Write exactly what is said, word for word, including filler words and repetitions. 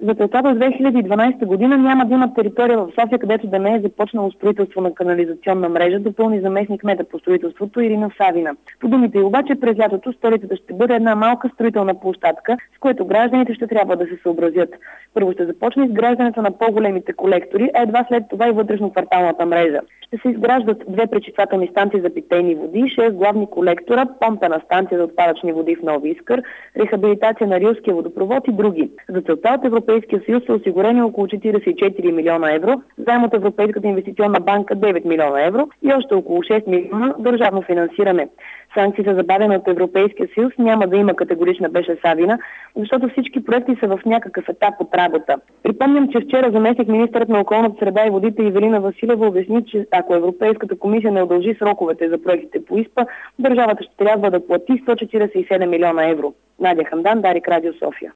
За целта до две хиляди и дванадесета година няма да има територия в София, където да не е започнало строителство на канализационна мрежа, допълни заместник кмета по строителството Ирина Савина. По думите й обаче, през лятото столицата ще бъде една малка строителна площадка, с което гражданите ще трябва да се съобразят. Първо ще започне изграждането на по-големите колектори, а едва след това и вътрешно-кварталната мрежа. Ще се изграждат две пречиствателни станции за питейни води, шест главни колектора, помпена станция за отпадъчни води в Нови Искър, рехабилитация на Рилския водопровод и други. За целта от Европейския съюз са осигурени около четиридесет и четири милиона евро, заем от Европейската инвестиционна банка девет милиона евро и още около шест милиона държавно финансиране. Санкции са забавени от Европейския съюз, няма да има категорична, беше Савина, защото всички проекти са в някакъв етап от работа. Припомням, че вчера заместник министърът на околната среда и водите Ивелина Василева обясни, че ако Европейската комисия не удължи сроковете за проектите по ИСПА, държавата ще трябва да плати сто четиридесет и седем милиона евро. Надя Хамдан, Дарик, Радио София.